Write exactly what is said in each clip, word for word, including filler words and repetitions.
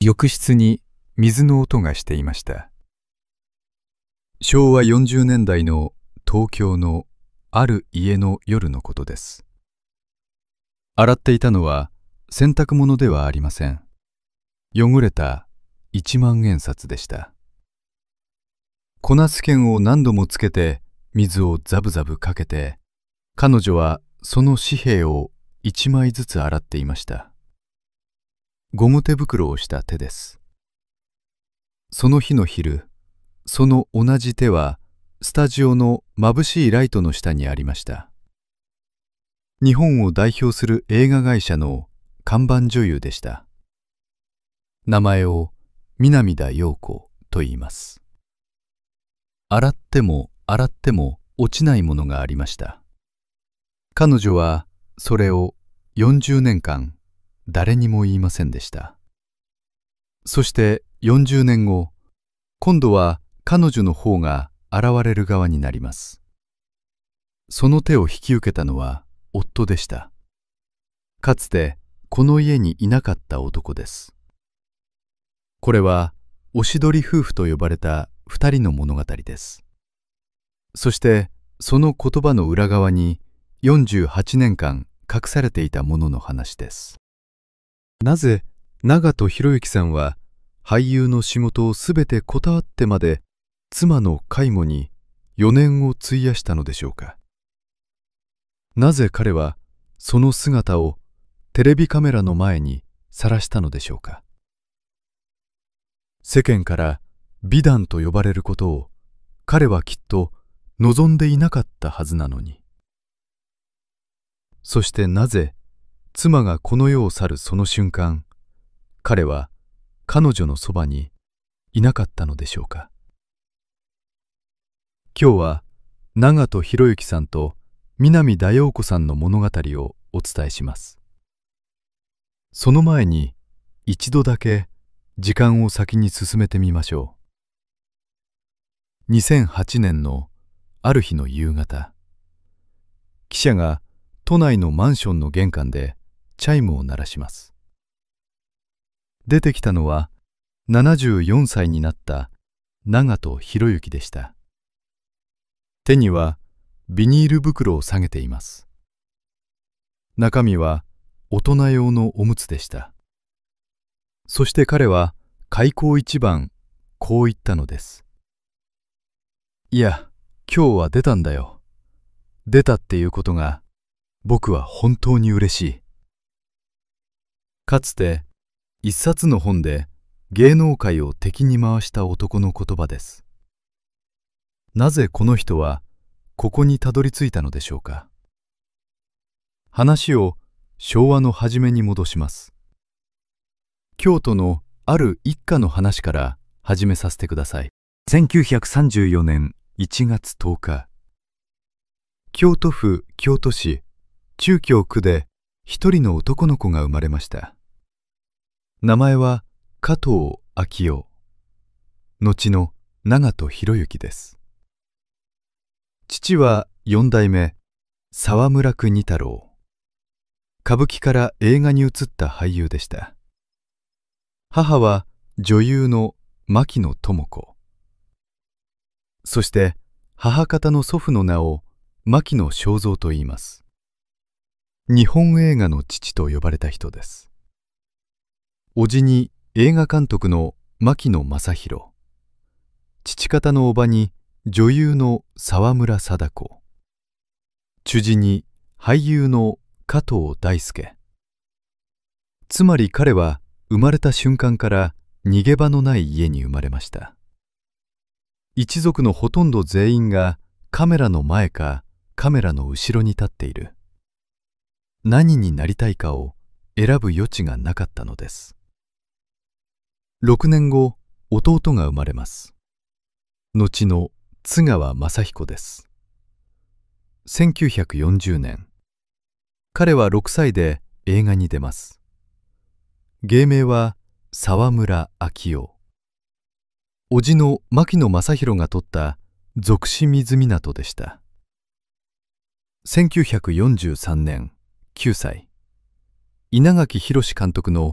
浴室に水の音がしていました。しょうわよんじゅうねんだいの東京のある家の夜のことです。洗っていたのは洗濯物ではありません。汚れたいちまんえんさつでした。粉ス剣を何度もつけて水をザブザブかけて、彼女はその紙幣をいちまいずつ洗っていました。ゴム手袋をした手です。その日の昼、その同じ手はスタジオの眩しいライトの下にありました。日本を代表する映画会社の看板女優でした。名前を南田陽子と言います。洗っても洗っても落ちないものがありました。彼女はそれをよんじゅうねんかん誰にも言いませんでした。そしてよんじゅうねんご、今度は彼女の方が現れる側になります。その手を引き受けたのは夫でした。かつてこの家にいなかった男です。これはおしどり夫婦と呼ばれた二人の物語です。そしてその言葉の裏側によんじゅうはちねんかん隠されていたものの話です。なぜ長門博之さんは俳優の仕事をすべて断ってまで妻の介護によねんを費やしたのでしょうか。なぜ彼はその姿をテレビカメラの前にさらしたのでしょうか。世間から美談と呼ばれることを彼はきっと望んでいなかったはずなのに。そしてなぜ妻がこの世を去るその瞬間、彼は彼女のそばにいなかったのでしょうか。今日は長門博之さんと南田陽子さんの物語をお伝えします。その前に一度だけ時間を先に進めてみましょう。にせんはちねんのある日の夕方、記者が都内のマンションの玄関でチャイムを鳴らします。出てきたのはななじゅうよんさいになった長門博之でした。手にはビニール袋を提げています。中身は大人用のおむつでした。そして彼は開口一番こう言ったのです。いや、今日は出たんだよ。出たっていうことが僕は本当に嬉しい。かつて一冊の本で芸能界を敵に回した男の言葉です。なぜこの人はここにたどり着いたのでしょうか。話を昭和の初めに戻します。京都のある一家の話から始めさせてください。せんきゅうひゃくさんじゅうよねんいちがつとおか、京都府京都市中京区で一人の男の子が生まれました。名前は加藤昭夫、後の長門博之です。父は四代目沢村国太郎、歌舞伎から映画に移った俳優でした。母は女優の牧野智子、そして母方の祖父の名を牧野正三と言います。日本映画の父と呼ばれた人です。叔父に映画監督の牧野正弘、父方の叔母に女優の沢村貞子、主治に俳優の加藤大輔。つまり彼は生まれた瞬間から逃げ場のない家に生まれました。一族のほとんど全員がカメラの前かカメラの後ろに立っている。何になりたいかを選ぶ余地がなかったのです。ろくねんご、弟が生まれます。後の津川雅彦です。せんきゅうひゃくよんじゅうねん、彼はろくさいで映画に出ます。芸名は沢村昭夫。叔父の牧野正弘が撮った俗子水湊でした。せんきゅうひゃくよんじゅうさんねん、きゅうさい、稲垣浩監督の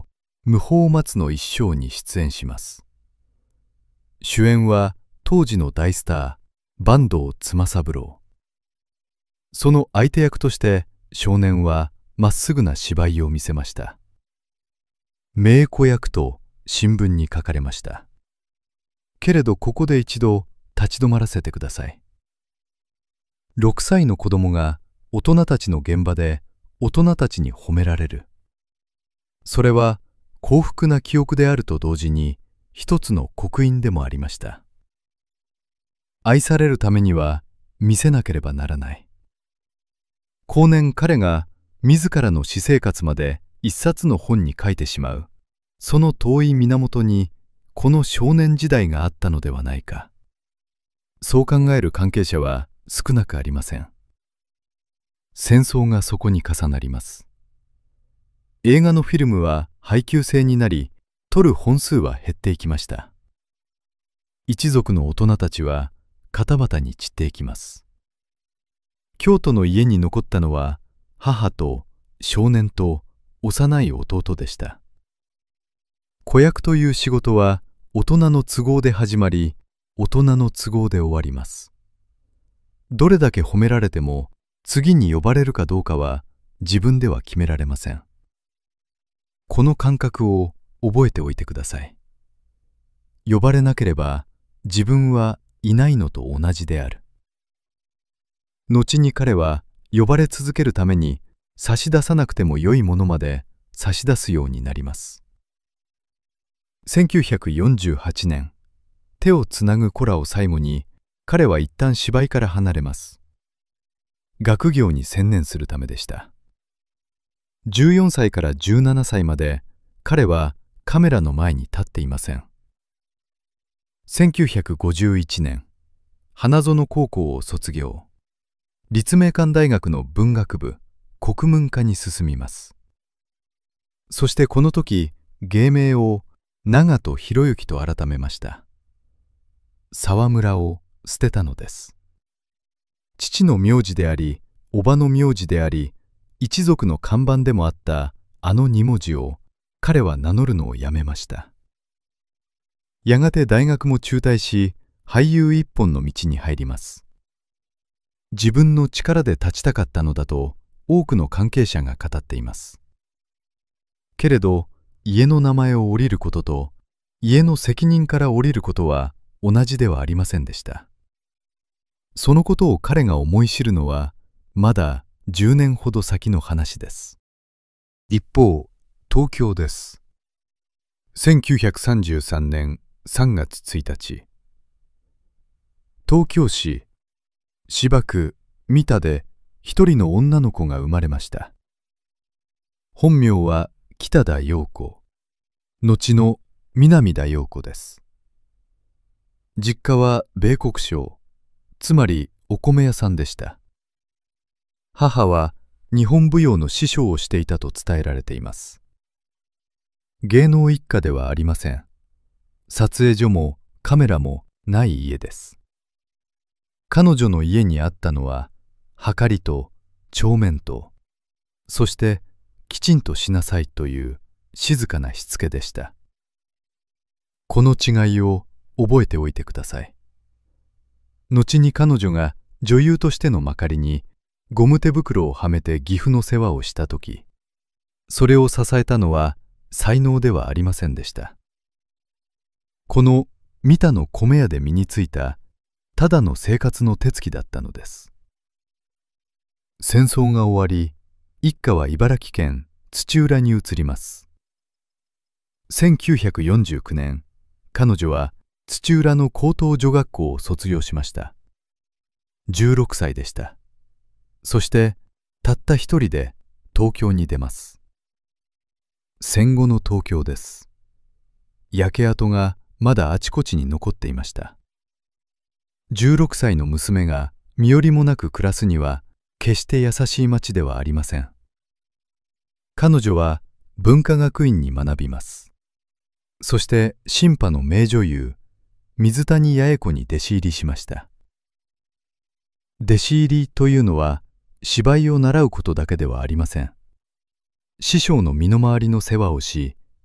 無法松の一生に出演します。主演は当時の大スター坂東妻三郎。その相手役として少年はまっすぐな芝居を見せました。名子役と新聞に書かれました。けれどここで一度立ち止まらせてください。ろくさいの子供が大人たちの現場で大人たちに褒められる。それは幸福な記憶であると同時に一つの刻印でもありました。愛されるためには見せなければならない。後年彼が自らの私生活まで一冊の本に書いてしまう、その遠い源にこの少年時代があったのではないか。そう考える関係者は少なくありません。戦争がそこに重なります。映画のフィルムは配給制になり、撮る本数は減っていきました。一族の大人たちは片端に散っていきます。京都の家に残ったのは母と少年と幼い弟でした。子役という仕事は大人の都合で始まり、大人の都合で終わります。どれだけ褒められても次に呼ばれるかどうかは自分では決められません。この感覚を覚えておいてください。呼ばれなければ自分はいないのと同じである。後に彼は呼ばれ続けるために差し出さなくても良いものまで差し出すようになります。せんきゅうひゃくよんじゅうはちねん、手をつなぐ子らを最後に彼は一旦芝居から離れます。学業に専念するためでした。じゅうよんさいからじゅうななさいまで彼はカメラの前に立っていません。せんきゅうひゃくごじゅういちねん、花園高校を卒業。立命館大学の文学部国文科に進みます。そしてこの時芸名を長門博之と改めました。沢村を捨てたのです。父の名字であり叔母の名字であり一族の看板でもあったあの二文字を彼は名乗るのをやめました。やがて大学も中退し俳優一本の道に入ります。自分の力で立ちたかったのだと多くの関係者が語っています。けれど家の名前を降りることと家の責任から降りることは同じではありませんでした。そのことを彼が思い知るのはまだじゅうねんほど先の話です。一方、東京です。せんきゅうひゃくさんじゅうさんねんさんがつついたち、東京市芝区三田で一人の女の子が生まれました。本名は北田陽子、後の南田陽子です。実家は米国商、つまりお米屋さんでした。母は日本舞踊の師匠をしていたと伝えられています。芸能一家ではありません。撮影所もカメラもない家です。彼女の家にあったのははかりと帳面と、そしてきちんとしなさいという静かなしつけでした。この違いを覚えておいてください。後に彼女が女優としてのまかりにゴム手袋をはめて岐阜の世話をしたとき、それを支えたのは才能ではありませんでした。この三田の米屋で身についたただの生活の手つきだったのです。戦争が終わり、一家は茨城県土浦に移ります。せんきゅうひゃくよんじゅうきゅうねん、彼女は土浦の高等女学校を卒業しました。じゅうろくさいでした。そしてたった一人で東京に出ます。戦後の東京です。焼け跡がまだあちこちに残っていました。じゅうろくさいの娘が身寄りもなく暮らすには決して優しい町ではありません。彼女は文化学院に学びます。そして新派の名女優水谷八重子に弟子入りしました。弟子入りというのは芝居を習うことだけではありません。師匠の身の回りの世話をし、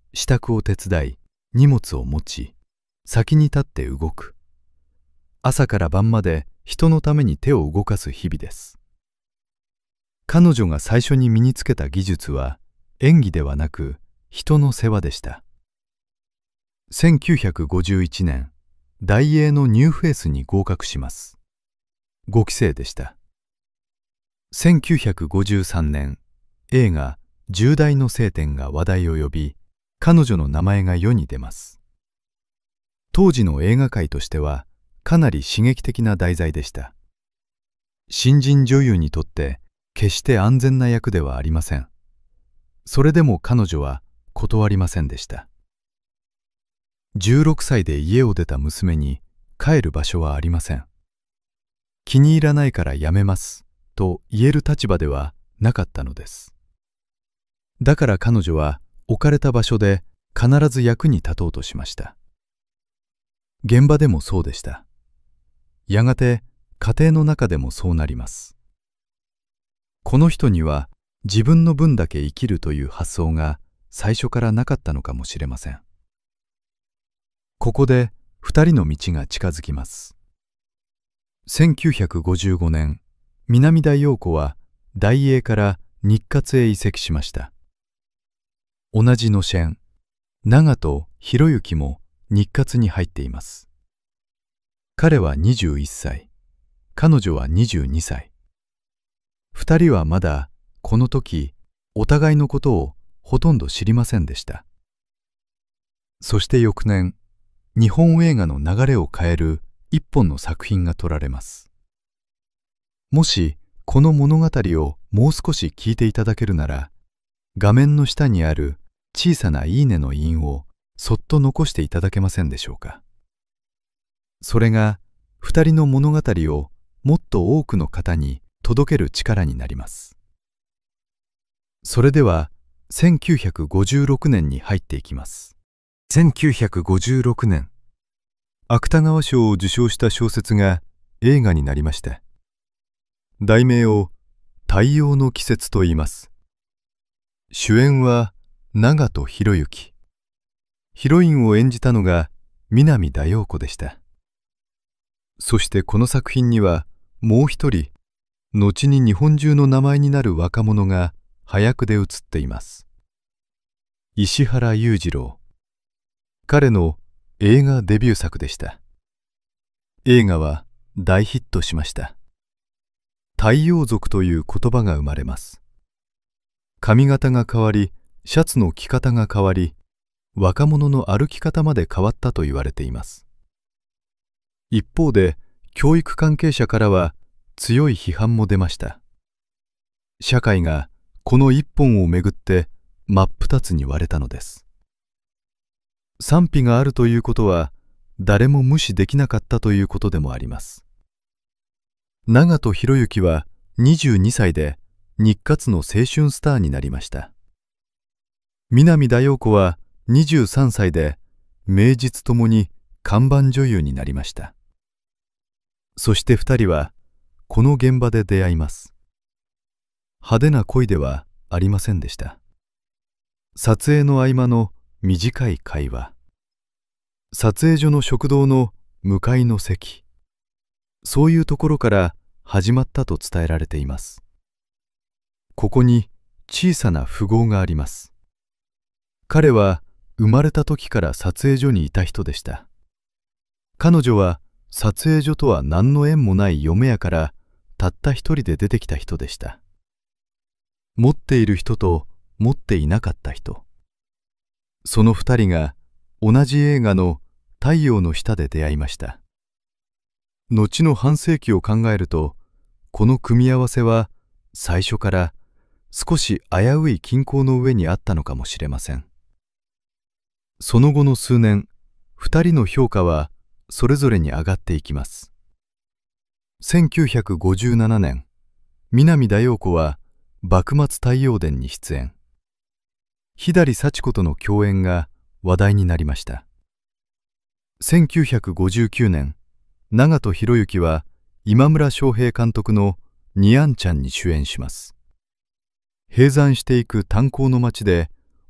支度を手伝い、荷物を持ち、先に立って動く。朝から晩まで人のために手を動かす日々です。彼女が最初に身につけた技術は演技ではなく人の世話でした。せんきゅうひゃくごじゅういちねん、大英のニューフェイスに合格します。ごき生でした。せんきゅうひゃくごじゅうさんねん、映画「重大の聖典」が話題を呼び、彼女の名前が世に出ます。当時の映画界としてはかなり刺激的な題材でした。新人女優にとって決して安全な役ではありません。それでも彼女は断りませんでした。じゅうろくさいで家を出た娘に帰る場所はありません。気に入らないからやめますと言える立場ではなかったのです。だから彼女は置かれた場所で必ず役に立とうとしました。現場でもそうでした。やがて家庭の中でもそうなります。この人には自分の分だけ生きるという発想が最初からなかったのかもしれません。ここで二人の道が近づきます。せんきゅうひゃくごじゅうごねん、南田陽子は大英から日活へ移籍しました。同じのシェン、長門博之も日活に入っています。彼はにじゅういっさい、彼女はにじゅうにさい。二人はまだこの時お互いのことをほとんど知りませんでした。そして翌年、日本映画の流れを変える一本の作品が撮られます。もしこの物語をもう少し聞いていただけるなら、画面の下にある小さないいねの印をそっと残していただけませんでしょうか。それが二人の物語をもっと多くの方に届ける力になります。それではせんきゅうひゃくごじゅうろくねんに入っていきます。せんきゅうひゃくごじゅうろくねん、芥川賞を受賞した小説が映画になりました。題名を太陽の季節と言います。主演は長門博之。ヒロインを演じたのが南田陽子でした。そしてこの作品にはもう一人、後に日本中の名前になる若者が端役で映っています。石原裕次郎。彼の映画デビュー作でした。映画は大ヒットしました。太陽族という言葉が生まれます。髪型が変わり、シャツの着方が変わり、若者の歩き方まで変わったと言われています。一方で、教育関係者からは強い批判も出ました。社会がこの一本をめぐって真っ二つに割れたのです。賛否があるということは、誰も無視できなかったということでもあります。長門博之はにじゅうにさいで日活の青春スターになりました。南田陽子はにじゅうさんさいで名実ともに看板女優になりました。そして二人はこの現場で出会います。派手な恋ではありませんでした。撮影の合間の短い会話、撮影所の食堂の向かいの席、そういうところから始まったと伝えられています。ここに小さな符号があります。彼は生まれた時から撮影所にいた人でした。彼女は撮影所とは何の縁もない嫁やからたった一人で出てきた人でした。持っている人と持っていなかった人。その二人が同じ映画の太陽の下で出会いました。後の半世紀を考えると、この組み合わせは最初から少し危うい均衡の上にあったのかもしれません。その後の数年、二人の評価はそれぞれに上がっていきます。せんきゅうひゃくごじゅうななねん、南田陽子は幕末太陽伝に出演。左幸子との共演が話題になりました。せんきゅうひゃくごじゅうきゅうねん、長門博之は今村昌平監督のにあんちゃんに主演します。閉山していく炭鉱の町で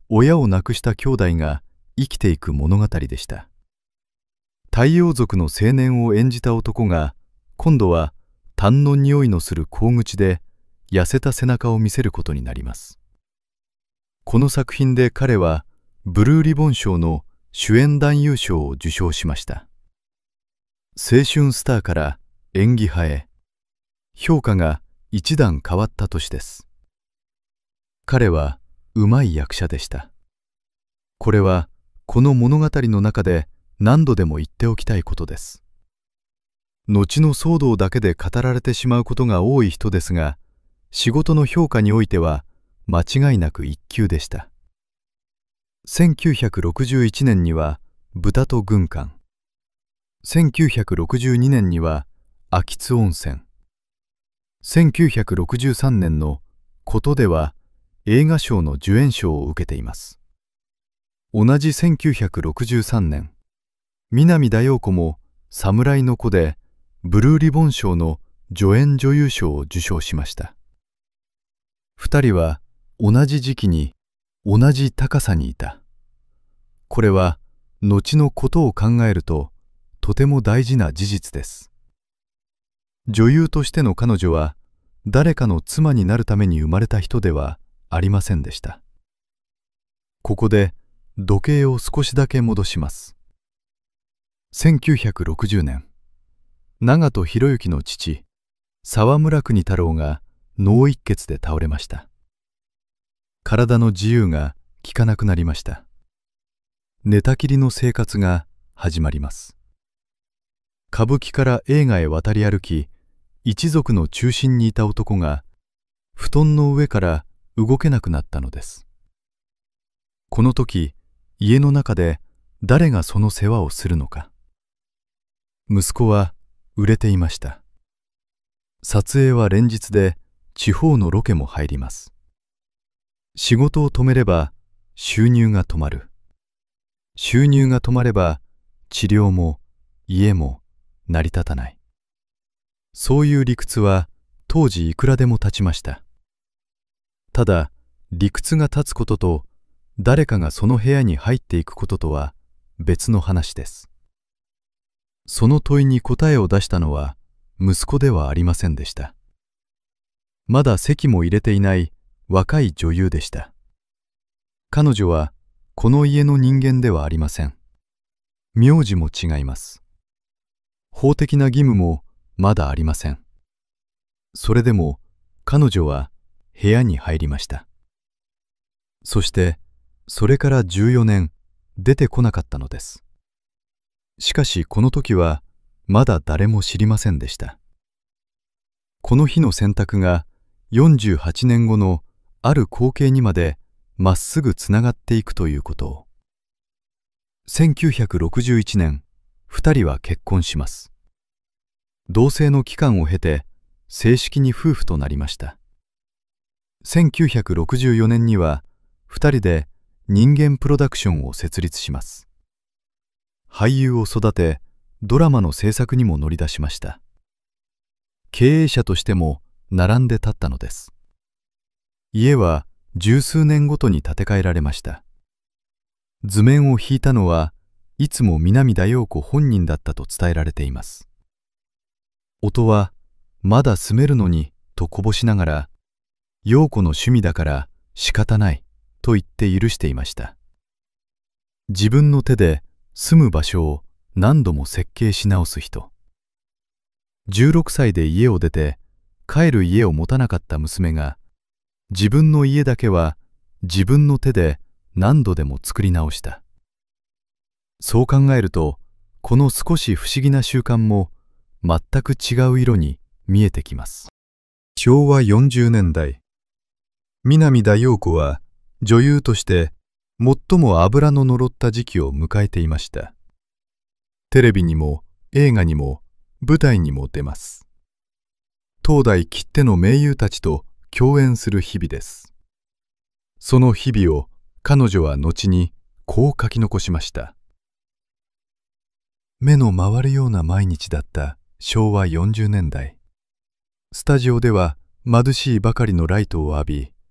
親を亡くした兄弟が生きていく物語でした。太陽族の青年を演じた男が今度は痰の匂いのする甲口で痩せた背中を見せることになります。この作品で彼はブルーリボン賞の主演男優賞を受賞しました。青春スターから演技派へ、評価が一段変わった年です。彼はうまい役者でした。これはこの物語の中で何度でも言っておきたいことです。後の騒動だけで語られてしまうことが多い人ですが、仕事の評価においては間違いなく一級でした。せんきゅうひゃくろくじゅういちねんには豚と軍艦、せんきゅうひゃくろくじゅうにねんには秋津温泉、せんきゅうひゃくろくじゅうさんねんのことでは映画賞の助演賞を受けています。同じせんきゅうひゃくろくじゅうさんねん、南田陽子も侍の子でブルーリボン賞の助演女優賞を受賞しました。二人は同じ時期に同じ高さにいた。これは後のことを考えるととても大事な事実です。女優としての彼女は誰かの妻になるために生まれた人ではありませんでした。ここで時計を少しだけ戻します。せんきゅうひゃくろくじゅうねん、長門博之の父、沢村国太郎が脳一血で倒れました。体の自由が利かなくなりました。寝たきりの生活が始まります。歌舞伎から映画へ渡り歩き、一族の中心にいた男が布団の上から動けなくなったのです。この時、家の中で誰がその世話をするのか。息子は売れていました。撮影は連日で地方のロケも入ります。仕事を止めれば収入が止まる。収入が止まれば治療も家も成り立たない。そういう理屈は当時いくらでも立ちました。ただ理屈が立つことと誰かがその部屋に入っていくこととは別の話です。その問いに答えを出したのは息子ではありませんでした。まだ籍も入れていない若い女優でした。彼女はこの家の人間ではありません。名字も違います。法的な義務もまだありません。それでも彼女は部屋に入りました。そしてそれからじゅうよねん出てこなかったのです。しかしこの時はまだ誰も知りませんでした。この日の選択がよんじゅうはちねんごのある光景にまでまっすぐつながっていくということを。せんきゅうひゃくろくじゅういちねん、二人は結婚します。同棲の期間を経て正式に夫婦となりました。せんきゅうひゃくろくじゅうよねんには二人で人間プロダクションを設立します。俳優を育て、ドラマの制作にも乗り出しました。経営者としても並んで立ったのです。家は十数年ごとに建て替えられました。図面を引いたのはいつも南田陽子本人だったと伝えられています。夫はまだ住めるのにとこぼしながら、陽子の趣味だから仕方ないと言って許していました。自分の手で住む場所を何度も設計し直す人。じゅうろくさいで家を出て帰る家を持たなかった娘が、自分の家だけは自分の手で何度でも作り直した。そう考えると、この少し不思議な習慣も全く違う色に見えてきます。しょうわよんじゅうねんだい、南田陽子は女優として最も脂の乗った時期を迎えていました。テレビにも映画にも舞台にも出ます。当代きっての名優たちと共演する日々です。その日々を彼女は後にこう書き残しました。目の回るような毎日だったしょうわよんじゅうねんだい。スタジオでは眩しいばかりのライトを浴び、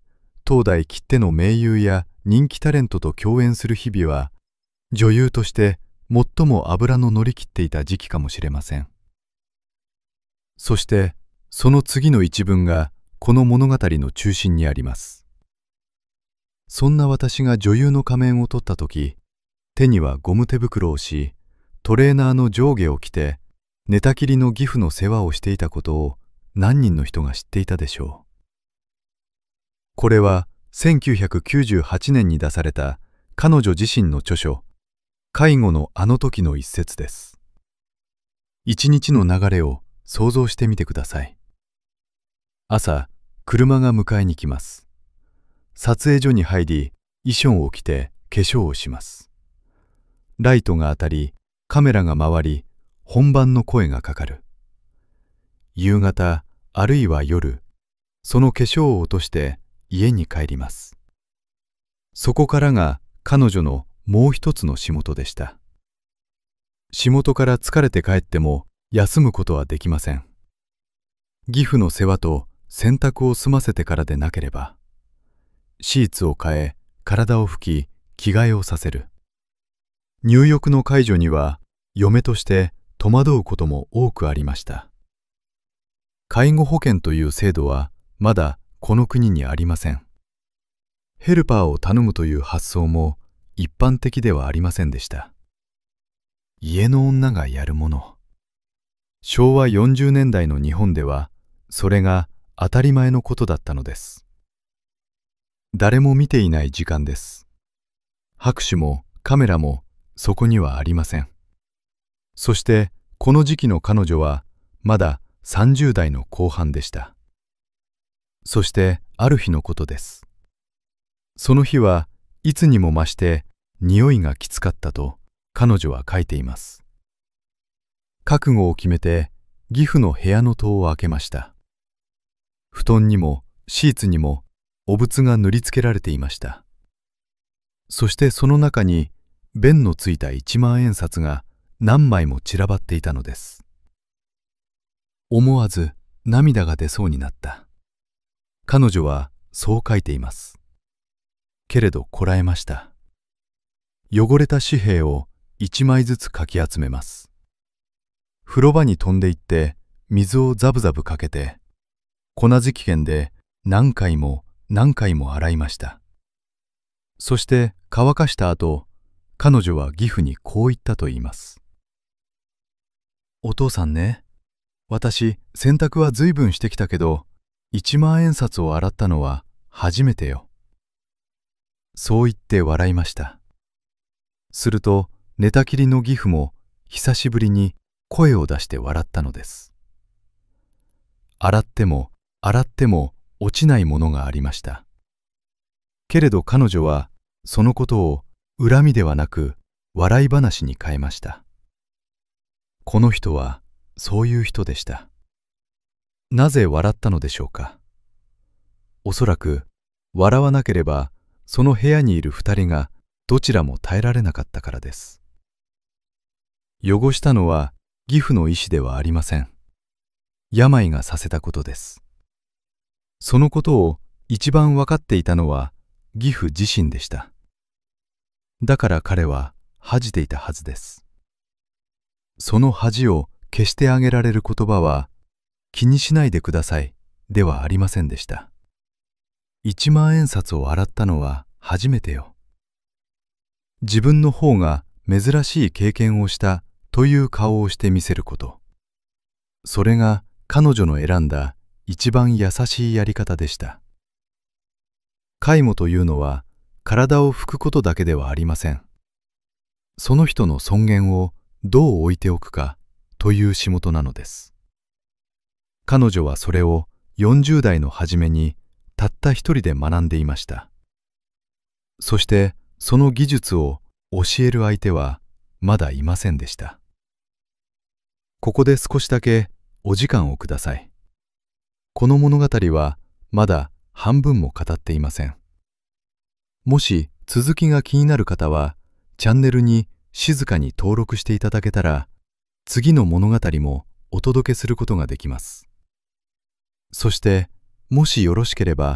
当代きっての名優や人気タレントと共演する日々は、女優として最も脂の乗り切っていた時期かもしれません。そしてその次の一文がこの物語の中心にあります。そんな私が女優の仮面を取った時、手にはゴム手袋をし、トレーナーの上下を着て寝たきりの義父の世話をしていたことを何人の人が知っていたでしょう。これはせんきゅうひゃくきゅうじゅうはちねんに出された彼女自身の著書「介護のあの時」の一節です。一日の流れを想像してみてください。朝、車が迎えに来ます。撮影所に入り、衣装を着て化粧をします。ライトが当たり、カメラが回り、本番の声がかかる。夕方、あるいは夜、その化粧を落として家に帰ります。そこからが彼女のもう一つの仕事でした。仕事から疲れて帰っても休むことはできません。義父の世話と洗濯を済ませてからでなければ、シーツを変え、体を拭き、着替えをさせる。入浴の介助には、嫁として戸惑うことも多くありました。介護保険という制度は、まだこの国にありません。ヘルパーを頼むという発想も一般的ではありませんでした。家の女がやるもの。しょうわよんじゅうねんだいの日本では、それが当たり前のことだったのです。誰も見ていない時間です。拍手もカメラもそこにはありません。そしてこの時期の彼女はまださんじゅうだいの後半でした。そしてある日のことです。その日はいつにも増して匂いがきつかったと彼女は書いています。覚悟を決めて義父の部屋の戸を開けました。布団にもシーツにもお仏が塗りつけられていました。そしてその中に弁のついた一万円札が何枚も散らばっていたのです。思わず涙が出そうになった。彼女はそう書いています。けれどこらえました。汚れた紙幣を一枚ずつかき集めます。風呂場に飛んで行って水をザブザブかけて、粉磁器剣で何回も何回も洗いました。そして乾かした後、彼女は義父にこう言ったと言います。お父さんね、私洗濯は随分してきたけど、一万円札を洗ったのは初めてよ。そう言って笑いました。すると寝たきりの義父も久しぶりに声を出して笑ったのです。洗っても洗っても落ちないものがありました。けれど彼女はそのことを恨みではなく笑い話に変えました。この人はそういう人でした。なぜ笑ったのでしょうか。おそらく笑わなければその部屋にいる二人がどちらも耐えられなかったからです。汚したのは義父の意志ではありません。病がさせたことです。そのことを一番分かっていたのは義父自身でした。だから彼は恥じていたはずです。その恥を消してあげられる言葉は、気にしないでくださいではありませんでした。一万円札を洗ったのは初めてよ。自分の方が珍しい経験をしたという顔をしてみせること。それが彼女の選んだ一番優しいやり方でした。介護というのは体を拭くことだけではありません。その人の尊厳をどう置いておくかという仕事なのです。彼女はそれをよんじゅうだいの初めにたった一人で学んでいました。そしてその技術を教える相手はまだいませんでした。ここで少しだけお時間をください。この物語はまだ半分も語っていません。もし続きが気になる方はチャンネルに静かに登録していただけたら、次の物語もお届けすることができます。そしてもしよろしければ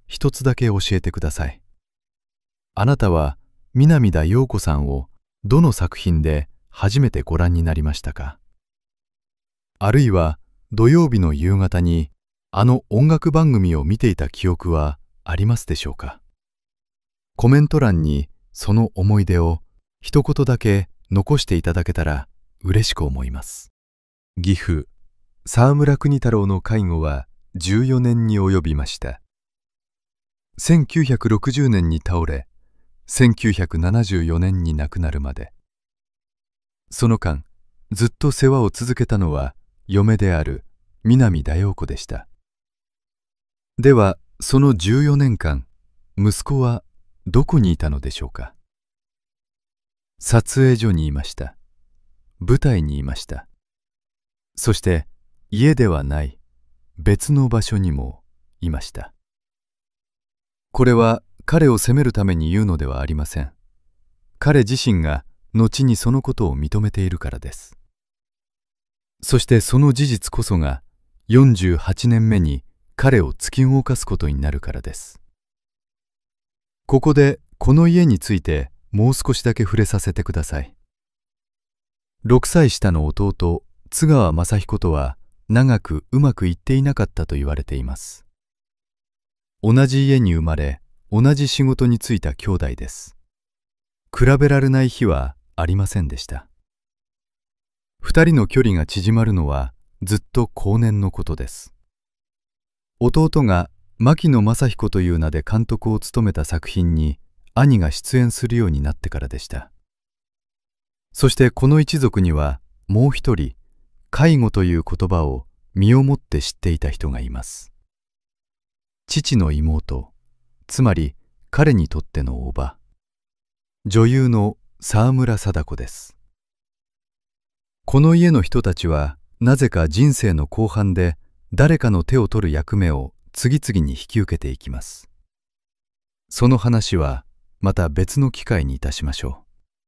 一つだけ教えてください。あなたは南田陽子さんをどの作品で初めてご覧になりましたか？あるいは土曜日の夕方にあの音楽番組を見ていた記憶はありますでしょうか？コメント欄にその思い出を一言だけ残していただけたら嬉しく思います。義父、沢村国太郎の介護はじゅうよねんに及びました。せんきゅうひゃくろくじゅうねんに倒れ、せんきゅうひゃくななじゅうよねんに亡くなるまで。その間、ずっと世話を続けたのは嫁である南田陽子でした。では、そのじゅうよねんかん、息子はどこにいたのでしょうか。撮影所にいました。舞台にいました。そして家ではない別の場所にもいました。これは彼を責めるために言うのではありません。彼自身が後にそのことを認めているからです。そしてその事実こそがよんじゅうはちねんめに彼を突き動かすことになるからです。ここでこの家についてもう少しだけ触れさせてください。ろくさい下の弟津川雅彦とは長くうまくいっていなかったと言われています。同じ家に生まれ同じ仕事に就いた兄弟です。比べられない日はありませんでした。二人の距離が縮まるのはずっと後年のことです。弟が牧野雅彦という名で監督を務めた作品に兄が出演するようになってからでした。そしてこの一族にはもう一人、介護という言葉を身をもって知っていた人がいます。父の妹、つまり彼にとっての叔母、女優の沢村貞子です。この家の人たちはなぜか人生の後半で誰かの手を取る役目を次々に引き受けていきます。その話はまた別の機会にいたしましょ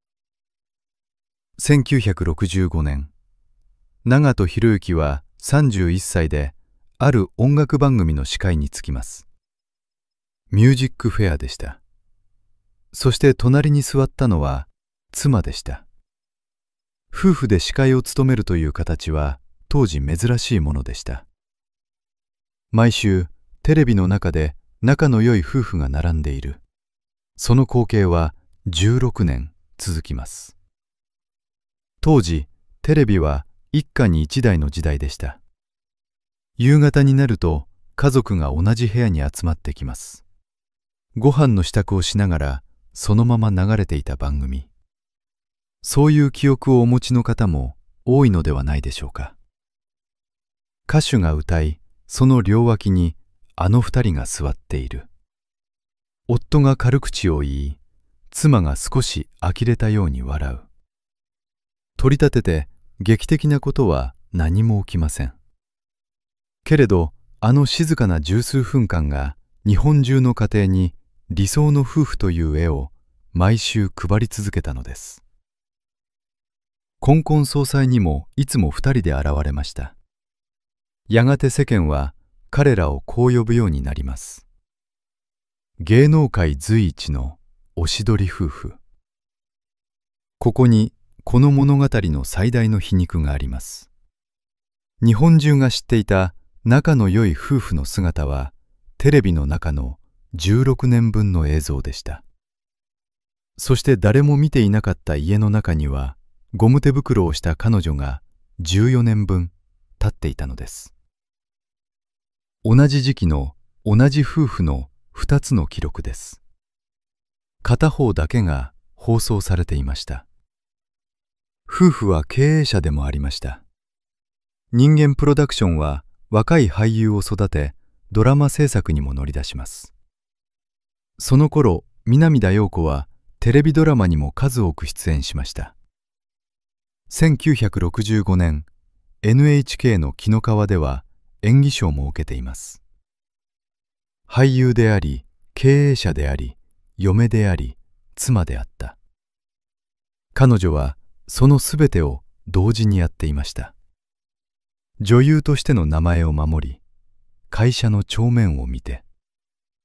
う。せんきゅうひゃくろくじゅうごねん、長門博之はさんじゅういっさいである音楽番組の司会に就きます。ミュージックフェアでした。そして隣に座ったのは妻でした。夫婦で司会を務めるという形は当時珍しいものでした。毎週テレビの中で仲の良い夫婦が並んでいる。その光景はじゅうろくねん続きます。当時テレビは一家に一台の時代でした。夕方になると家族が同じ部屋に集まってきます。ご飯の支度をしながらそのまま流れていた番組。そういう記憶をお持ちの方も多いのではないでしょうか。歌手が歌い、その両脇にあの二人が座っている。夫が軽口を言い、妻が少し呆れたように笑う。取り立てて劇的なことは何も起きません。けれどあの静かな十数分間が日本中の家庭に理想の夫婦という絵を毎週配り続けたのです。金婚葬祭にもいつも二人で現れました。やがて世間は彼らをこう呼ぶようになります。芸能界随一のおしどり夫婦。ここにこの物語の最大の皮肉があります。日本中が知っていた仲の良い夫婦の姿はテレビの中のじゅうろくねんぶんの映像でした。そして誰も見ていなかった家の中にはゴム手袋をした彼女がじゅうよねんぶん立っていたのです。同じ時期の同じ夫婦のふたつの記録です。片方だけが放送されていました。夫婦は経営者でもありました。人間プロダクションは若い俳優を育てドラマ制作にも乗り出します。その頃南田陽子はテレビドラマにも数多く出演しました。せんきゅうひゃくろくじゅうごねん エヌエイチケー の紀の川では演技賞も受けています。俳優であり経営者であり嫁であり妻であった。彼女はそのすべてを同時にやっていました。女優としての名前を守り、会社の帳面を見て、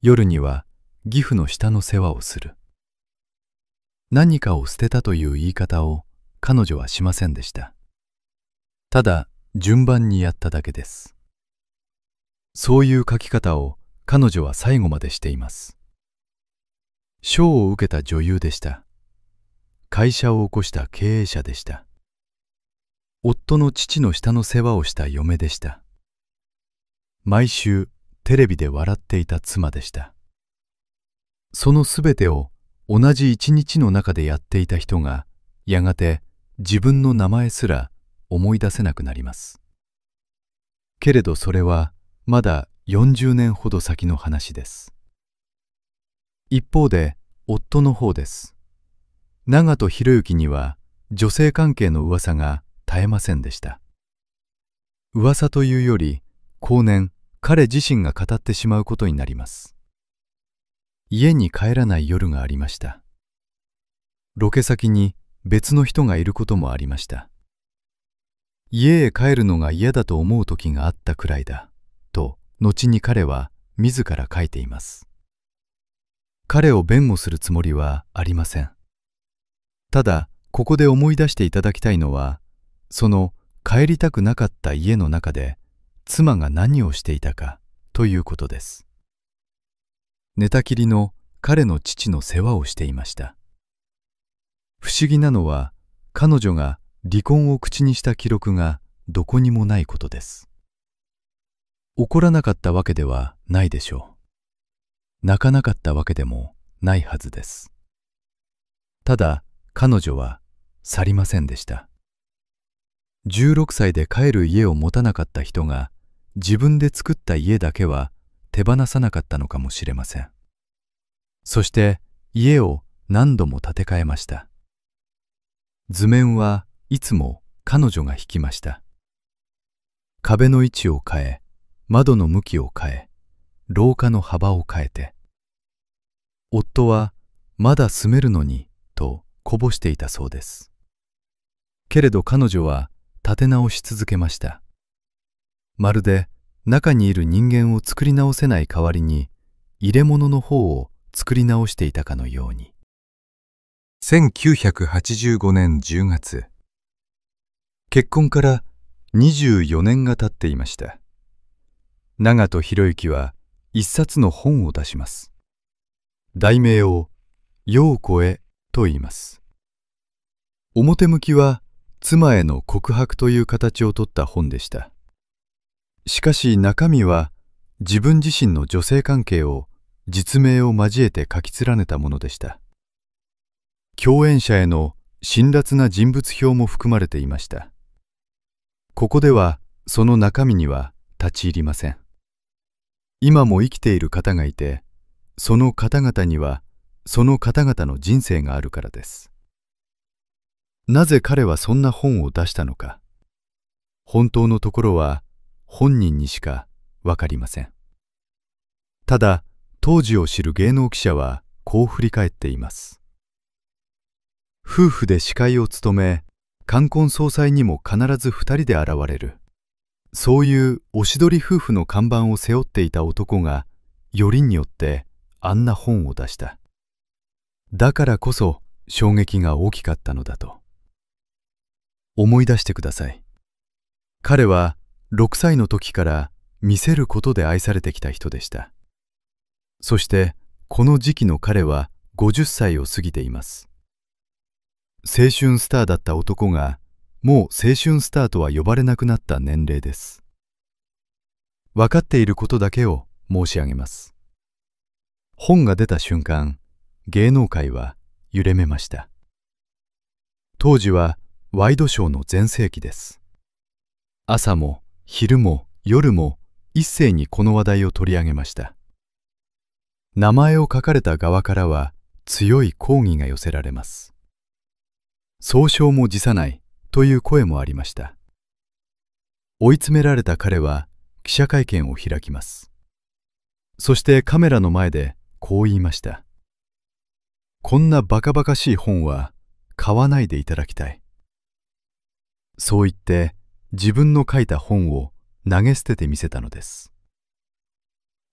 夜には義父の下の世話をする。何かを捨てたという言い方を彼女はしませんでした。ただ順番にやっただけです。そういう書き方を彼女は最後までしています。賞を受けた女優でした。会社を起こした経営者でした。夫の父の下の世話をした嫁でした。毎週テレビで笑っていた妻でした。そのすべてを同じ一日の中でやっていた人が、やがて自分の名前すら思い出せなくなります。けれどそれはまだよんじゅうねんほど先の話です。一方で夫の方です。長門博之には女性関係の噂が絶えませんでした。噂というより後年彼自身が語ってしまうことになります。家に帰らない夜がありました。ロケ先に別の人がいることもありました。家へ帰るのが嫌だと思う時があったくらいだと後に彼は自ら書いています。彼を弁護するつもりはありません。ただここで思い出していただきたいのは、その帰りたくなかった家の中で妻が何をしていたかということです。寝たきりの彼の父の世話をしていました。不思議なのは、彼女が離婚を口にした記録がどこにもないことです。怒らなかったわけではないでしょう。泣かなかったわけでもないはずです。ただ彼女は去りませんでした。じゅうろくさいで帰る家を持たなかった人が、自分で作った家だけは手放さなかったのかもしれません。そして家を何度も建て替えました。図面はいつも彼女が引きました。壁の位置を変え、窓の向きを変え、廊下の幅を変えて。夫はまだ住めるのにとこぼしていたそうです。けれど彼女は建て直し続けました。まるで中にいる人間を作り直せない代わりに、入れ物の方を作り直していたかのように。せんきゅうひゃくはちじゅうごねんじゅうがつ、結婚からにじゅうよねんが経っていました。長門博之は一冊の本を出します。題名を「陽子へ」と言います。表向きは妻への告白という形をとった本でした。しかし中身は自分自身の女性関係を実名を交えて書き連ねたものでした。共演者への辛辣な人物評も含まれていました。ここではその中身には立ち入りません。今も生きている方がいて、その方々にはその方々の人生があるからです。なぜ彼はそんな本を出したのか、本当のところは本人にしかわかりません。ただ当時を知る芸能記者はこう振り返っています。夫婦で司会を務め、冠婚葬祭にも必ず二人で現れる。そういうおしどり夫婦の看板を背負っていた男がよりによってあんな本を出した。だからこそ衝撃が大きかったのだと。思い出してください。彼はろくさいの時から見せることで愛されてきた人でした。そしてこの時期の彼はごじゅっさいを過ぎています。青春スターだった男がもう青春スターとは呼ばれなくなった年齢です。分かっていることだけを申し上げます。本が出た瞬間、芸能界は揺れめました。当時はワイドショーの全盛期です。朝も昼も夜も一斉にこの話題を取り上げました。名前を書かれた側からは強い抗議が寄せられます。総称も辞さないという声もありました。追い詰められた彼は記者会見を開きます。そしてカメラの前でこう言いました。こんなバカバカしい本は買わないでいただきたい。そう言って自分の書いた本を投げ捨ててみせたのです。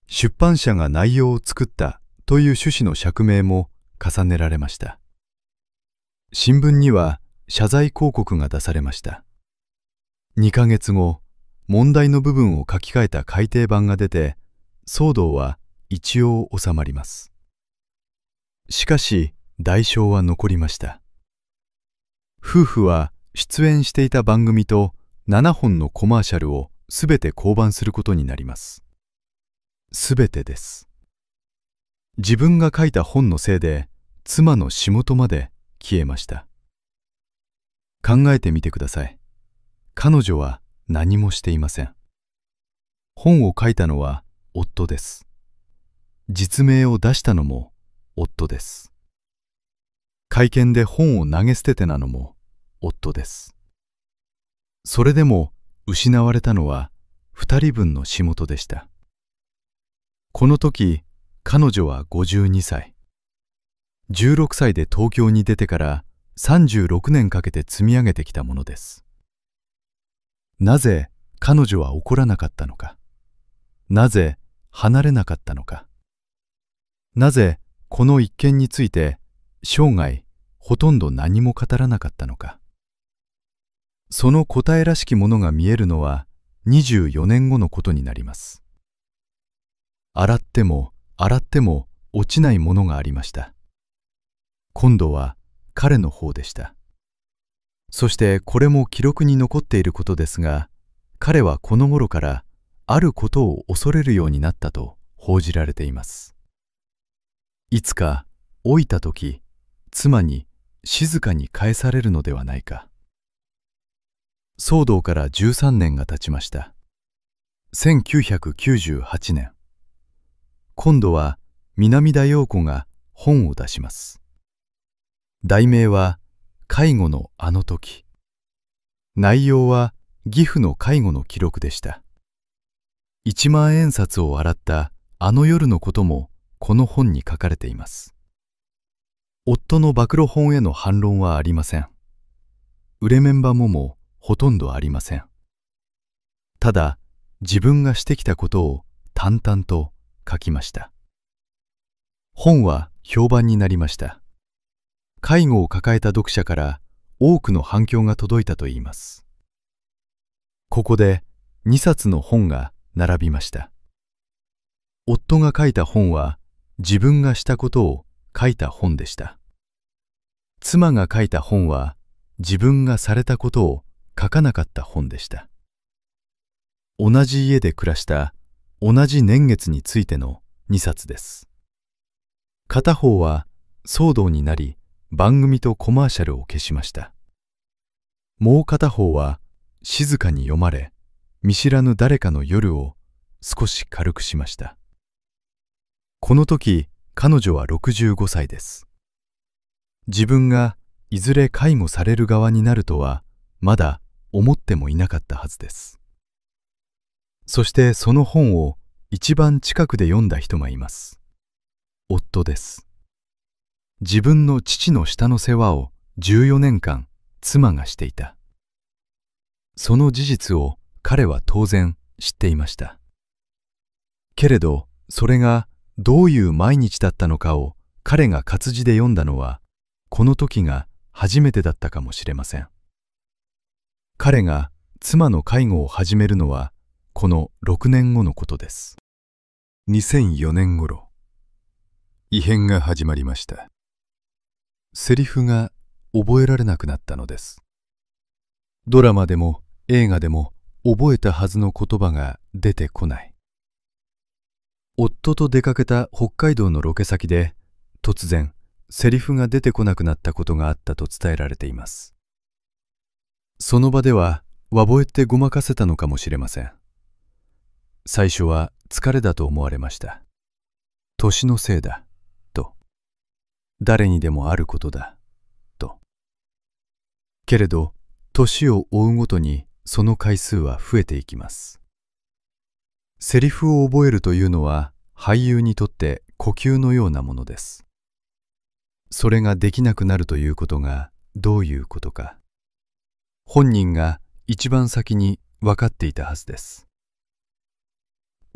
出版社が内容を作ったという趣旨の釈明も重ねられました。新聞には謝罪広告が出されました。にかげつご、問題の部分を書き換えた改訂版が出て、騒動は一応収まります。しかし、代償は残りました。夫婦は出演していた番組とななほんのコマーシャルをすべて降板することになります。すべてです。自分が書いた本のせいで、妻の仕事まで消えました。考えてみてください。彼女は何もしていません。本を書いたのは夫です。実名を出したのも夫です。会見で本を投げ捨ててなのも夫です。それでも失われたのは二人分の仕事でした。この時、彼女はごじゅうにさい。じゅうろくさいで東京に出てからさんじゅうろくねんかけて積み上げてきたものです。なぜ彼女は怒らなかったのか。なぜ離れなかったのか。なぜこの一件について生涯ほとんど何も語らなかったのか。その答えらしきものが見えるのはにじゅうよねんごのことになります。洗っても洗っても落ちないものがありました。今度は彼の方でした。そしてこれも記録に残っていることですが、彼はこの頃からあることを恐れるようになったと報じられています。いつか老いた時、妻に静かに返されるのではないか。騒動からじゅうさんねんが経ちました。せんきゅうひゃくきゅうじゅうはちねん。今度は南田陽子が本を出します。題名は介護のあの時。内容は義父の介護の記録でした。一万円札を洗ったあの夜のこともこの本に書かれています。夫の暴露本への反論はありません。売れメンバももほとんどありません。ただ自分がしてきたことを淡々と書きました。本は評判になりました。介護を抱えた読者から多くの反響が届いたといいます。ここでにさつの本が並びました。夫が書いた本は自分がしたことを書いた本でした。妻が書いた本は自分がされたことを書かなかった本でした。同じ家で暮らした同じ年月についてのにさつです。片方は騒動になり番組とコマーシャルを消しました。もう片方は静かに読まれ、見知らぬ誰かの夜を少し軽くしました。この時、彼女はろくじゅうごさいです。自分がいずれ介護される側になるとはまだ思ってもいなかったはずです。そしてその本を一番近くで読んだ人がいます。夫です。自分の父の下の世話をじゅうよねんかん妻がしていた。その事実を彼は当然知っていました。けれどそれがどういう毎日だったのかを彼が活字で読んだのはこの時が初めてだったかもしれません。彼が妻の介護を始めるのはこのろくねんごのことです。にせんよねん頃、異変が始まりました。セリフが覚えられなくなったのです。ドラマでも映画でも覚えたはずの言葉が出てこない。夫と出かけた北海道のロケ先で突然セリフが出てこなくなったことがあったと伝えられています。その場では和ぼえってごまかせたのかもしれません。最初は疲れだと思われました。年のせいだと、誰にでもあることだと。けれど年を追うごとにその回数は増えていきます。セリフを覚えるというのは俳優にとって呼吸のようなものです。それができなくなるということがどういうことか、本人が一番先に分かっていたはずです。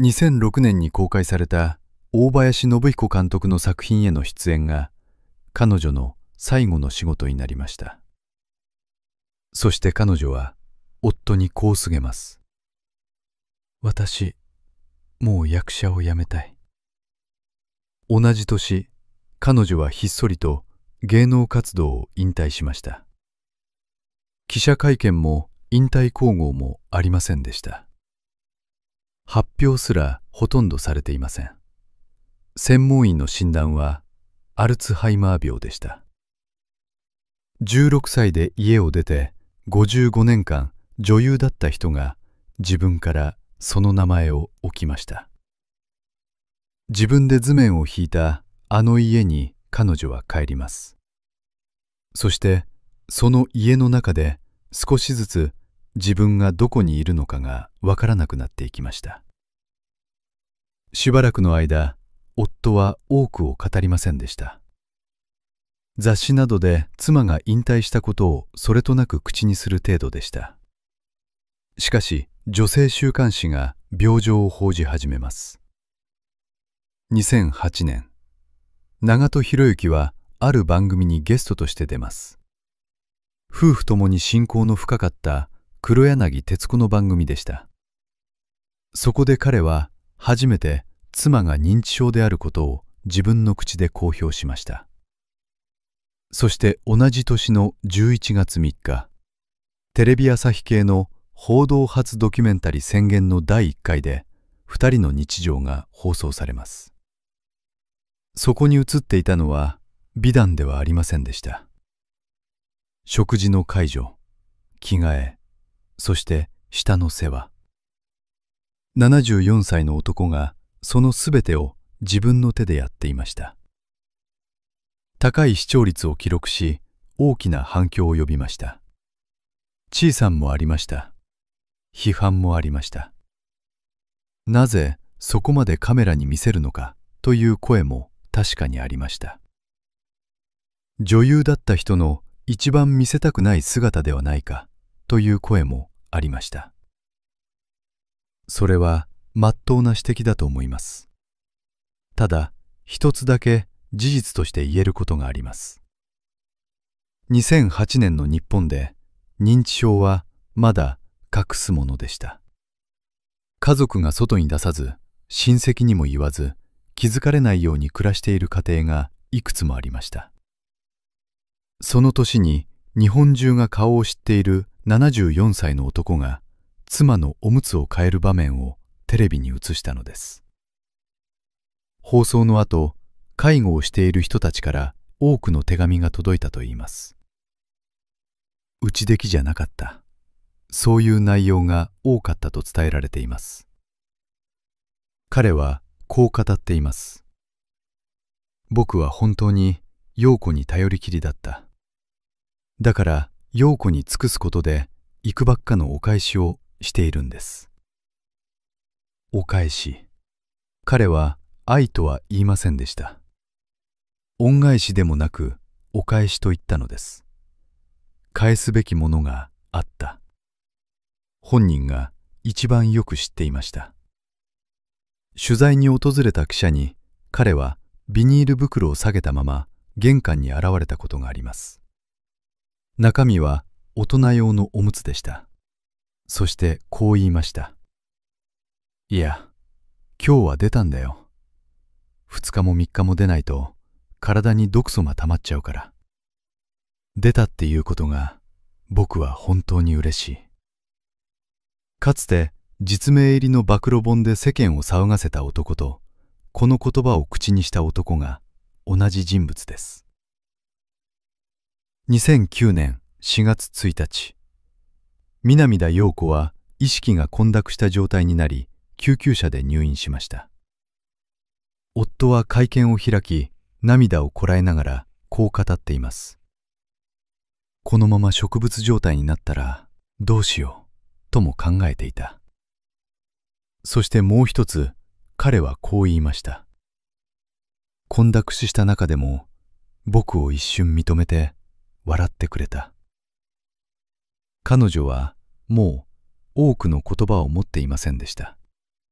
にせんろくねんに公開された大林信彦監督の作品への出演が彼女の最後の仕事になりました。そして彼女は夫にこう告げます。私、もう役者を辞めたい。同じ年、彼女はひっそりと芸能活動を引退しました。記者会見も引退興行もありませんでした。発表すらほとんどされていません。専門医の診断はアルツハイマー病でした。じゅうろくさいで家を出てごじゅうごねんかん女優だった人が自分からその名前を置きました。自分で図面を引いたあの家に彼女は帰ります。そしてその家の中で少しずつ自分がどこにいるのかがわからなくなっていきました。しばらくの間、夫は多くを語りませんでした。雑誌などで妻が引退したことをそれとなく口にする程度でした。しかし、女性週刊誌が病状を報じ始めます。にせんはちねん、長門博之はある番組にゲストとして出ます。夫婦ともに親交の深かった黒柳徹子の番組でした。そこで彼は初めて妻が認知症であることを自分の口で公表しました。そして同じ年のじゅういちがつみっか、テレビ朝日系の報道初ドキュメンタリー宣言のだいいっかいで二人の日常が放送されます。そこに映っていたのは美談ではありませんでした。食事の介助、着替え、そして舌の世話。ななじゅうよんさいの男がそのすべてを自分の手でやっていました。高い視聴率を記録し、大きな反響を呼びました。地位賛もありました。批判もありました。なぜそこまでカメラに見せるのかという声も確かにありました。女優だった人の一番見せたくない姿ではないかという声もありました。それは真っ当な指摘だと思います。ただ、一つだけ事実として言えることがあります。にせんはちねんの日本で認知症はまだ隠すものでした。家族が外に出さず、親戚にも言わず、気づかれないように暮らしている家庭がいくつもありました。その年に日本中が顔を知っているななじゅうよんさいの男が妻のおむつを替える場面をテレビに映したのです。放送の後、介護をしている人たちから多くの手紙が届いたといいます。内出来じゃなかった。そういう内容が多かったと伝えられています。彼はこう語っています。僕は本当に陽子に頼りきりだった。だから陽子に尽くすことでいくばっかのお返しをしているんです。お返し。彼は愛とは言いませんでした。恩返しでもなくお返しと言ったのです。返すべきものがあった。本人が一番よく知っていました。取材に訪れた記者に彼はビニール袋を下げたまま玄関に現れたことがあります。中身は大人用のおむつでした。そしてこう言いました。いや、今日は出たんだよ。二日も三日も出ないと体に毒素が溜まっちゃうから。出たっていうことが僕は本当に嬉しい。かつて実名入りの暴露本で世間を騒がせた男とこの言葉を口にした男が同じ人物です。にせんきゅうねんしがつついたち、南田陽子は意識が混濁した状態になり救急車で入院しました。夫は会見を開き涙をこらえながらこう語っています。このまま植物状態になったらどうしようとも考えていた。そしてもう一つ彼はこう言いました。混濁死した中でも僕を一瞬認めて笑ってくれた。彼女はもう多くの言葉を持っていませんでした。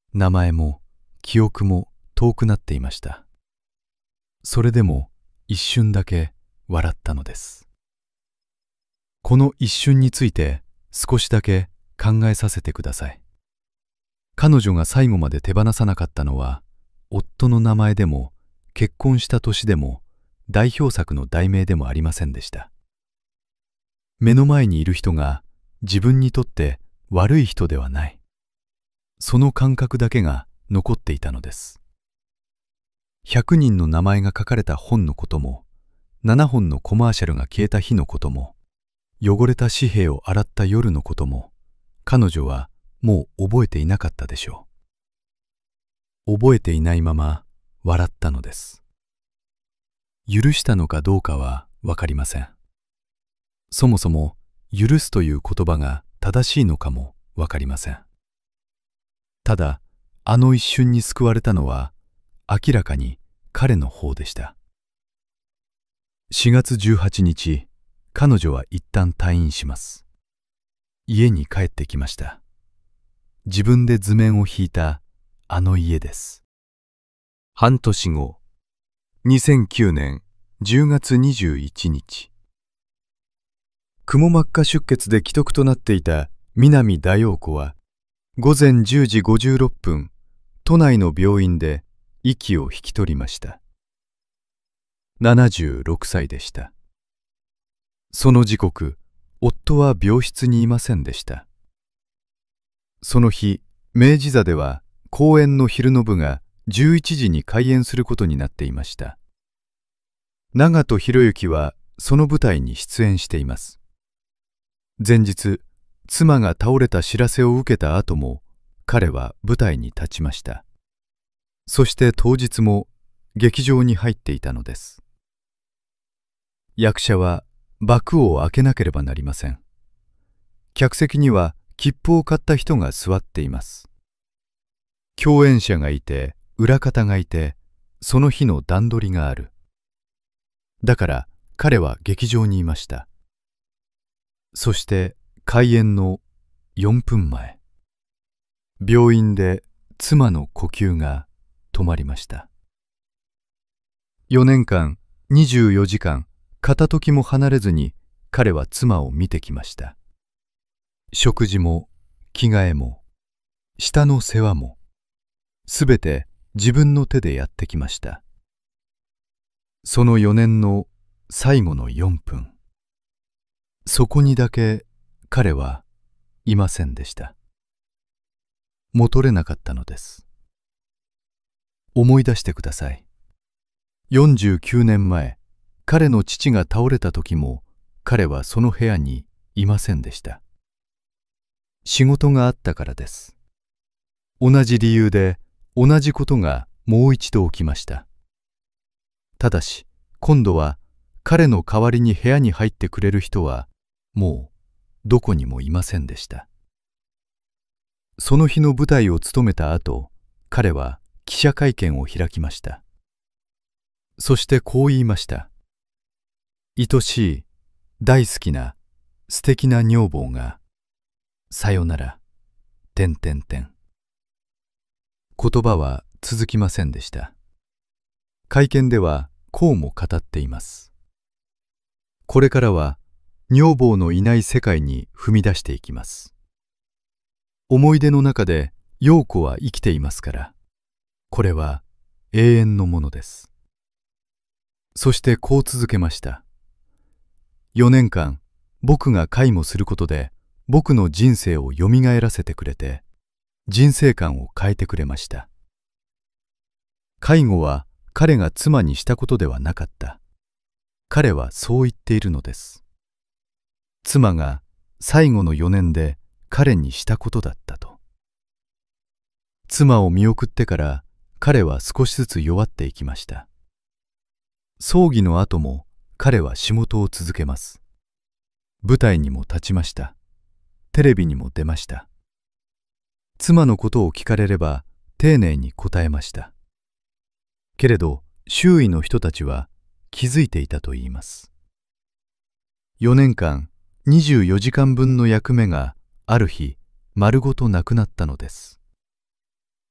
名前も記憶も遠くなっていました。それでも一瞬だけ笑ったのです。この一瞬について少しだけ考えさせてください。彼女が最後まで手放さなかったのは、夫の名前でも結婚した年でも代表作の題名でもありませんでした。目の前にいる人が自分にとって悪い人ではない。その感覚だけが残っていたのです。ひゃくにんの名前が書かれた本のことも、ななほんのコマーシャルが消えた日のことも、汚れた紙幣を洗った夜のことも、彼女はもう覚えていなかったでしょう。覚えていないまま笑ったのです。許したのかどうかはわかりません。そもそも許すという言葉が正しいのかもわかりません。ただ、あの一瞬に救われたのは明らかに彼の方でした。しがつじゅうはちにち、彼女は一旦退院します。家に帰ってきました。自分で図面を引いたあの家です。半年後、にせんきゅうねんじゅうがつにじゅういちにち。くも膜下出血で危篤となっていた南田陽子は、ごぜんじゅうじごじゅうろっぷん、都内の病院で息を引き取りました。ななじゅうろくさいでした。その時刻、夫は病室にいませんでした。その日、明治座では公演の昼の部がじゅういちじに開演することになっていました。長門博之はその舞台に出演しています。前日、妻が倒れた知らせを受けた後も、彼は舞台に立ちました。そして当日も劇場に入っていたのです。役者は幕を開けなければなりません。客席には切符を買った人が座っています。共演者がいて、裏方がいて、その日の段取りがある。だから彼は劇場にいました。そして開演のよんぷんまえ、病院で妻の呼吸が止まりました。よねんかん、にじゅうよじかん、片時も離れずに彼は妻を見てきました。食事も着替えも下の世話もすべて自分の手でやってきました。そのよねんの最後のよんぷん、そこにだけ彼はいませんでした。戻れなかったのです。思い出してください。よんじゅうきゅうねんまえ、彼の父が倒れた時も彼はその部屋にいませんでした。仕事があったからです。同じ理由で同じことがもう一度起きました。ただし今度は彼の代わりに部屋に入ってくれる人はもうどこにもいませんでした。その日の舞台を務めた後、彼は記者会見を開きました。そしてこう言いました。愛しい、大好きな、素敵な女房が、さよなら、てんてんてん。言葉は続きませんでした。会見ではこうも語っています。これからは女房のいない世界に踏み出していきます。思い出の中で陽子は生きていますから、これは永遠のものです。そしてこう続けました。よねんかん、僕が介護することで僕の人生をよみがえらせてくれて、人生観を変えてくれました。介護は彼が妻にしたことではなかった。彼はそう言っているのです。妻が最後のよねんで彼にしたことだったと。妻を見送ってから彼は少しずつ弱っていきました。葬儀の後も彼は仕事を続けます。舞台にも立ちました。テレビにも出ました。妻のことを聞かれれば丁寧に答えました。けれど周囲の人たちは気づいていたと言います。よねんかん、にじゅうよじかんぶんの役目がある日丸ごとなくなったのです。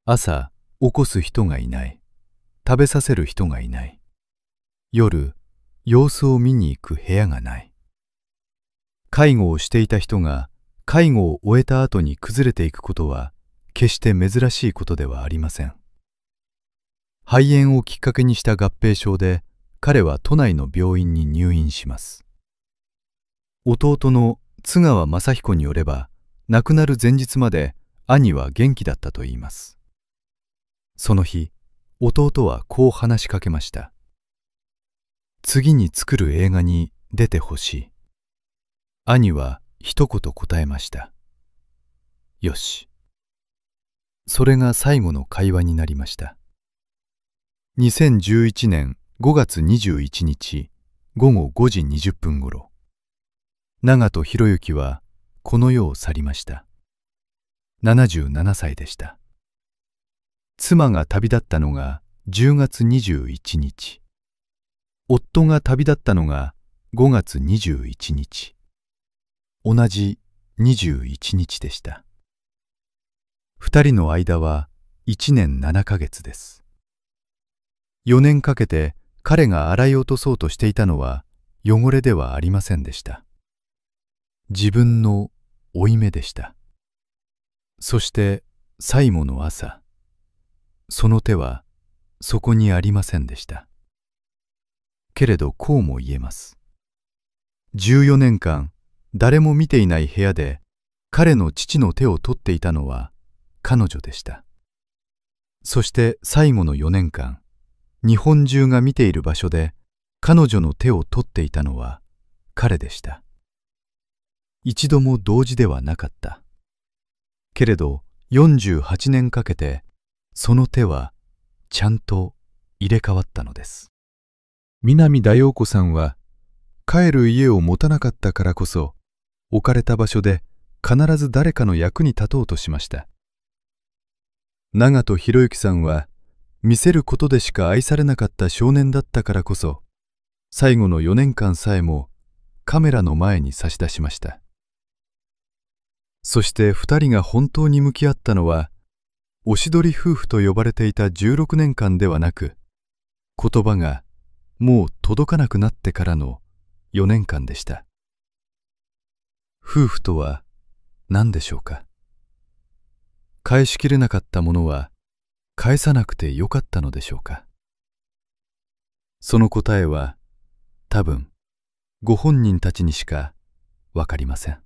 朝起こす人がいない。食べさせる人がいない。夜様子を見に行く部屋がない。介護をしていた人が介護を終えた後に崩れていくことは決して珍しいことではありません。肺炎をきっかけにした合併症で彼は都内の病院に入院します。弟の津川雅彦によれば、亡くなる前日まで兄は元気だったといいます。その日、弟はこう話しかけました。次に作る映画に出てほしい。兄は一言答えました。よし。それが最後の会話になりました。にせんじゅういちねんごがつにじゅういちにちごごごじにじゅっぷんごろ、長門博之はこの世を去りました。ななじゅうななさいでした。妻が旅立ったのがじゅうがつにじゅういちにち。夫が旅立ったのがごがつにじゅういちにち。同じにじゅういちにちでした。二人の間はいちねんななかげつです。よねんかけて彼が洗い落とそうとしていたのは汚れではありませんでした。自分の負い目でした。そして最後の朝、その手はそこにありませんでした。けれどこうも言えます。じゅうよねんかん誰も見ていない部屋で彼の父の手を取っていたのは彼女でした。そして最後のよねんかん、日本中が見ている場所で彼女の手を取っていたのは彼でした。一度も同時ではなかった。けれどよんじゅうはちねんかけてその手はちゃんと入れ替わったのです。南田陽子さんは帰る家を持たなかったからこそ置かれた場所で必ず誰かの役に立とうとしました。長門博之さんは見せることでしか愛されなかった少年だったからこそ最後のよねんかんさえもカメラの前に差し出しました。そして二人が本当に向き合ったのはおしどり夫婦と呼ばれていたじゅうろくねんかんではなく、言葉がもう届かなくなってからのよねんかんでした。夫婦とは何でしょうか。返しきれなかったものは返さなくてよかったのでしょうか。その答えは多分ご本人たちにしかわかりません。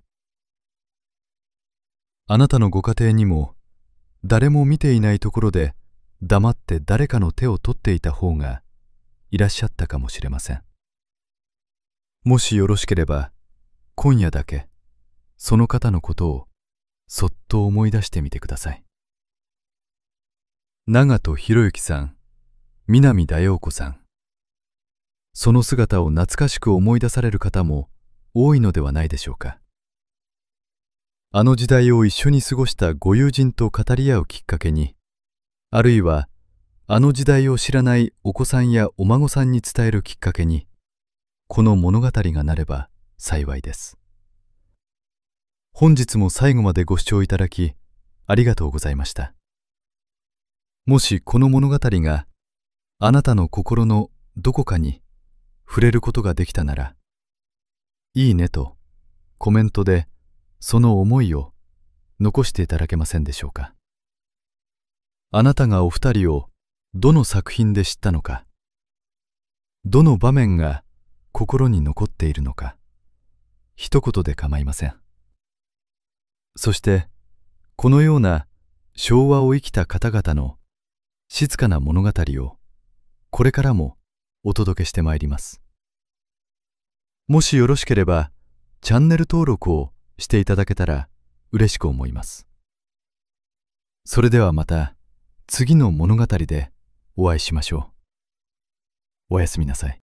あなたのご家庭にも誰も見ていないところで黙って誰かの手を取っていた方がいらっしゃったかもしれません。もしよろしければ今夜だけその方のことをそっと思い出してみてください。長門博之さん、南田陽子さん、その姿を懐かしく思い出される方も多いのではないでしょうか。あの時代を一緒に過ごしたご友人と語り合うきっかけに、あるいはあの時代を知らないお子さんやお孫さんに伝えるきっかけに、この物語がなれば幸いです。本日も最後までご視聴いただきありがとうございました。もしこの物語があなたの心のどこかに触れることができたなら、いいねとコメントでその思いを残していただけませんでしょうか。あなたがお二人をどの作品で知ったのか、どの場面が心に残っているのか、一言で構いません。そしてこのような昭和を生きた方々の静かな物語をこれからもお届けしてまいります。もしよろしければチャンネル登録をしていただけたら嬉しく思います。それではまた次の物語でお会いしましょう。おやすみなさい。